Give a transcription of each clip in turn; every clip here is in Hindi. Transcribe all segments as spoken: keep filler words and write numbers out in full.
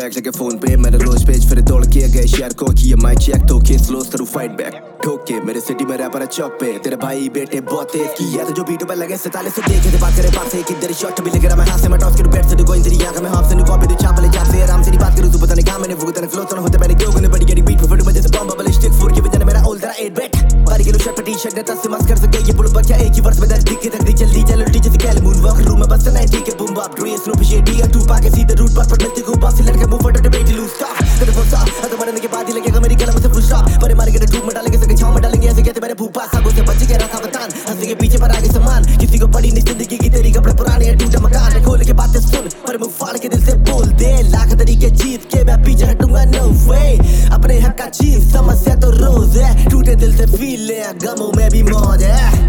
बैक लगे फोन पे मैंने रोज पेज फिर दौड़ के गए शेयर को किया माइक चेक तो केस क्लोज करूं फाइट बैक ठोके मेरे सिटी में रैपर चौक पे तेरे भाई बेटे बहुत तेज किया तो जो बीटों पे लगे सैंतालीस तो देखे थे बात करे पास से एक इधर शॉट भी लग रहा मैं हाथ से मैं टॉस करूं बैठ से तो कोई तेरी आंख में हाफ से कॉपी तो चाप ले चाप से आराम से नहीं बात करूं तू पता नहीं क्या मैंने वो तेरे फ्लो तो होते मैंने क्यों गने बड़ी गड़ी बीट फुट बजे से बम बबल स्टिक फोर की वजह मेरा ओल्ड तेरा एट बैट बारी किलो शर्ट टी शर्ट दस से मस्त कर सके ये बुल बच्चा एक ही वर्ष में दर्द दिखे तक जल्दी चल उल्टी जैसे कैल मून वॉक रूम में बस नाइटी के बूम बाप ड्रेस नो पिशेटी या टू पाके सीधे रूट पर पर मिलते को पास लड़के मुंह फट डिबेट लूज स्टॉप तेरे फोसा तो मरने के बाद ही लगेगा मेरी कलम से फुल स्टॉप पर मार के टूब में डालेंगे सके छांव में डालेंगे ऐसे कहते मेरे भूपा सागो से बच के रखा बतान हंसी के पीछे पर आगे सामान किसी को पड़ी नहीं जिंदगी की तेरी कपड़े पुराने हैं टूटा मकान खोल के बातें सुन पर मुंह फाड़ के दिल से बोल दे लाख तरीके जीत के मैं पीछे हटूंगा नो वे अपने हक का चीज समस्या तो रोज है टूटे दिल से फील ले गमों में भी मौज है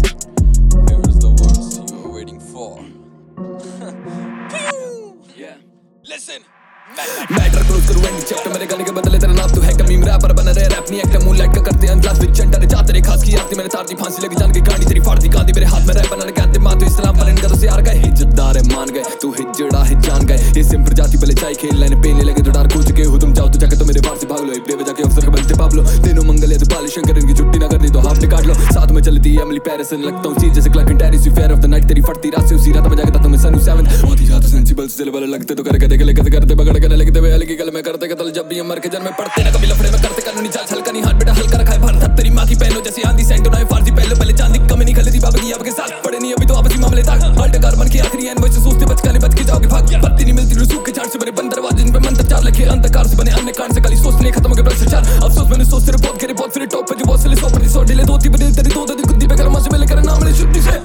Listen. मैटर क्लोज करूं एंड चैप्टर मेरे गाने के बदले तेरा नाम तो है कमीम रैपर बना रहे रैप नहीं एक्टर मूनलाइट का करते अनग्लास विद चंटर जाते रे खास की आरती मेरे तार दी फांसी लगी जान के गाड़ी तेरी फाड़ती गांधी मेरे हाथ में रैप बनाने कहते मां तो इस्लाम पर इनका तो यार गए इज्जतदार है मान गए तू हिजड़ा है जान गए ये सिंपल जाति भले चाय खेल लेने पेने लगे तो डार कूच के हो तुम जाओ तो जाके तो मेरे बाहर से भाग लो बेवजह के अफसर के बनते पाबलो तीनों मंगल है तो बाली शंकर इनकी छुट्टी ना कर दी तो हाफ काट लो साथ में चलती है एमिली पैरिसन लगता हूं चीज जैसे क्लर्क इन टेरिस फेयर ऑफ द नाइट तेरी फटती रात से उसी रात में जाके तुम्हें सनु सेवन बहुत ही ज्यादा सेंसिबल से वाले लगते तो करके देख लेके करते बगड़ के लगते वे अलग गल में करते कतल जब भी मर के जन्म में पड़ते ना कभी लफड़े में करते कानूनी चाल हल्का नहीं हाथ बेटा हल्का रखा है भारत तेरी मां की पहनो जैसे आंधी सेंटो ना फारसी पहले पहले चांदी कमी नहीं खलेदी बाबा की आपके साथ पड़े नहीं अभी तो आपसी मामले था अल्ट कार्बन की आखिरी एन वैसे सोचते बचकाने बच के जाओगे भाग पत्ती नहीं मिलती रसूख के झाड़ से बने बंद दरवाजे जिन पे मंत्र चार लिखे अंधकार से बने अन्य कांड से खाली सोचने खत्म हो गए भ्रष्टाचार अफसोस मैंने सोच तेरे बहुत गिरे बहुत फिर टॉप पे जो बहुत से सौ प्रति सौ ढीले दो तीन बदल तेरी दो दिन गुद्दी पे कर्मा से मिले कर नाम ले शुद्धि से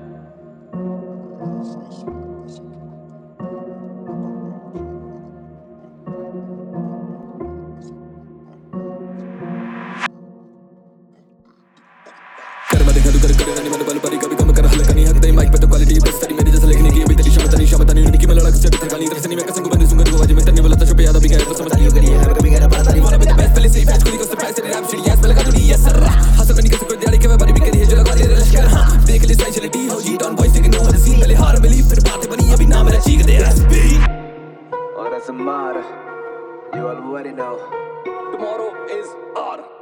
कर करे नहीं मैंने बल परी कभी कम कर हल्का नहीं हक तेरी माइक पे तो क्वालिटी बस तेरी मेरे जैसा लिखने की अभी तेरी क्षमता नहीं क्षमता नहीं उनकी मैं लड़क से भी थकानी तरह से नहीं मैं कसम को बंद सुंगर को आज मैं तन्ने वाला तो पे याद भी गया तो समझ लियो करिए है कभी गया पता नहीं वाला भी बेस्ट पहले से फैच को को सरप्राइज तेरे रैप शिट यस पे लगा दूंगी यस सर हसल में निकल कोई दिहाड़ी के मैं बारी भी करी है जो लगा दे लश्कर हां देख ले सेंसिटिविटी हो जी डॉन वॉइस के नो द सीन पहले हार मिली फिर बातें बनी अभी नाम मेरा चीख दे एसपी और ऐसा मार you already know tomorrow is our